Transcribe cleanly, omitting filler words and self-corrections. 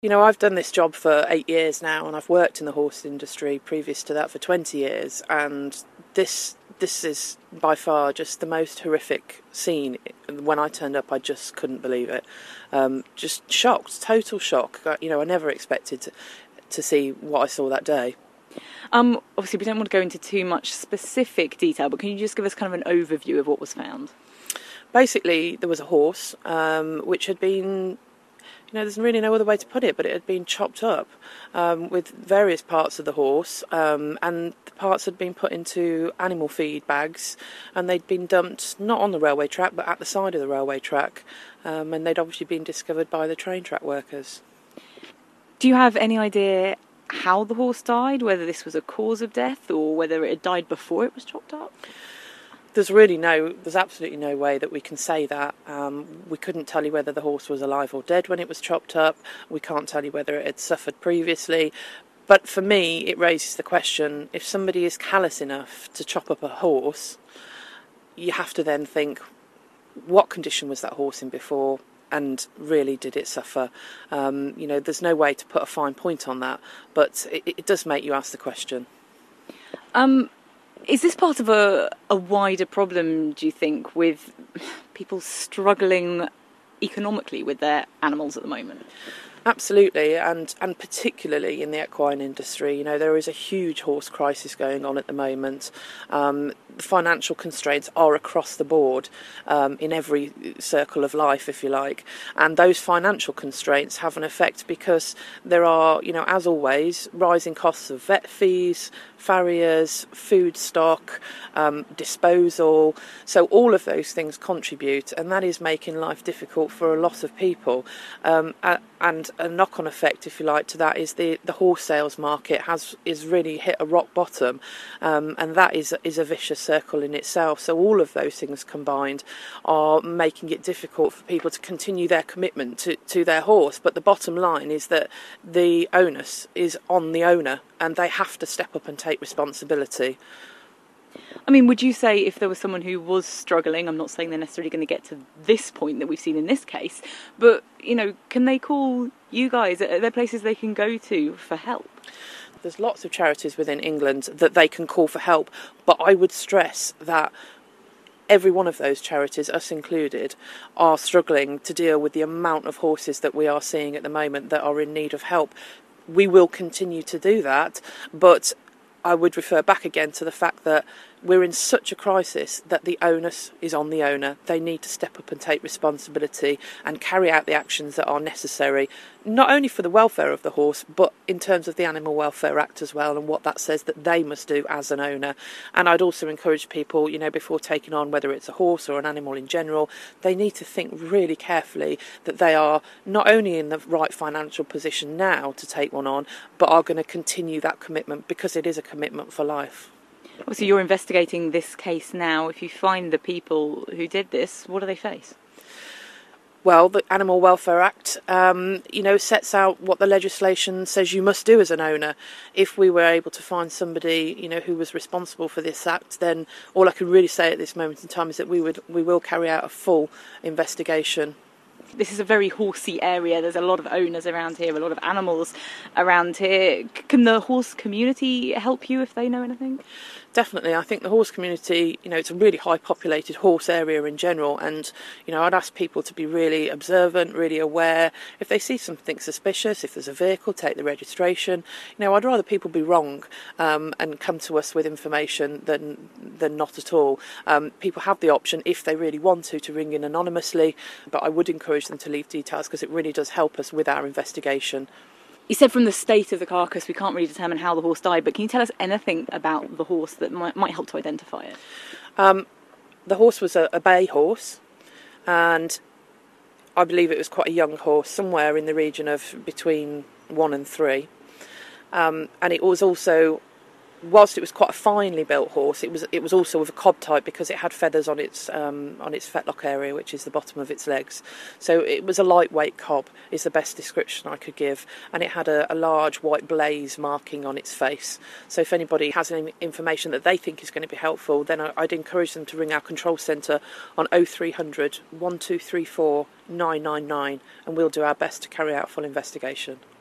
You know, I've done this job for 8 years now, and I've worked in the horse industry previous to that for 20 years, and this is by far just the most horrific scene. When I turned up, I just couldn't believe it. Just shocked, total shock. You know, I never expected to see what I saw that day. Obviously, we don't want to go into too much specific detail, but can you just give us kind of an overview of what was found? Basically, there was a horse which had been, you know, there's really no other way to put it, but it had been chopped up with various parts of the horse, and the parts had been put into animal feed bags, and they'd been dumped not on the railway track, but at the side of the railway track, and they'd obviously been discovered by the train track workers. Do you have any idea how the horse died, whether this was a cause of death or whether it had died before it was chopped up? There's absolutely no way that we can say that. We couldn't tell you whether the horse was alive or dead when it was chopped up. We can't tell you whether it had suffered previously. But for me, it raises the question, if somebody is callous enough to chop up a horse, you have to then think, what condition was that horse in before? And really, did it suffer? You know, there's no way to put a fine point on that, but it does make you ask the question. Is this part of a wider problem, do you think, with people struggling economically with their animals at the moment? Absolutely, and particularly in the equine industry. You know, there is a huge horse crisis going on at the moment. The financial constraints are across the board in every circle of life, if you like. And those financial constraints have an effect because there are, you know, as always, rising costs of vet fees, farriers, food stock, disposal. So all of those things contribute, and that is making life difficult for a lot of people. And a knock-on effect, if you like, to that is the horse sales market is really hit a rock bottom, and that is a vicious circle in itself. So all of those things combined are making it difficult for people to continue their commitment to their horse. But the bottom line is that the onus is on the owner, and they have to step up and take responsibility. I mean, would you say if there was someone who was struggling, I'm not saying they're necessarily going to get to this point that we've seen in this case, but, you know, can they call you guys? Are there places they can go to for help? There's lots of charities within England that they can call for help, but I would stress that every one of those charities, us included, are struggling to deal with the amount of horses that we are seeing at the moment that are in need of help. We will continue to do that, but I would refer back again to the fact that we're in such a crisis that the onus is on the owner. They need to step up and take responsibility and carry out the actions that are necessary, not only for the welfare of the horse, but in terms of the Animal Welfare Act as well, and what that says that they must do as an owner. And I'd also encourage people, you know, before taking on whether it's a horse or an animal in general, they need to think really carefully that they are not only in the right financial position now to take one on, but are going to continue that commitment, because it is a commitment for life. Obviously, you're investigating this case now. If you find the people who did this, what do they face? Well, the Animal Welfare Act, you know, sets out what the legislation says you must do as an owner. If we were able to find somebody, you know, who was responsible for this act, then all I can really say at this moment in time is that we will carry out a full investigation. This is a very horsey area. There's a lot of owners around here, a lot of animals around here. Can the horse community help you if they know anything? Definitely. I think the horse community, you know, it's a really high populated horse area in general, and, you know, I'd ask people to be really observant, really aware. If they see something suspicious, if there's a vehicle, take the registration. You know, I'd rather people be wrong and come to us with information than not at all. People have the option, if they really want to ring in anonymously, but I would encourage them to leave details, because it really does help us with our investigation. You said from the state of the carcass we can't really determine how the horse died, but can you tell us anything about the horse that might help to identify it? The horse was a bay horse, and I believe it was quite a young horse, somewhere in the region of between 1 and 3. And it was also whilst it was quite a finely built horse, it was also of a cob type because it had feathers on its fetlock area, which is the bottom of its legs. So it was a lightweight cob, is the best description I could give, and it had a large white blaze marking on its face. So if anybody has any information that they think is going to be helpful, then I'd encourage them to ring our control centre on 0300 1234 999, and we'll do our best to carry out a full investigation.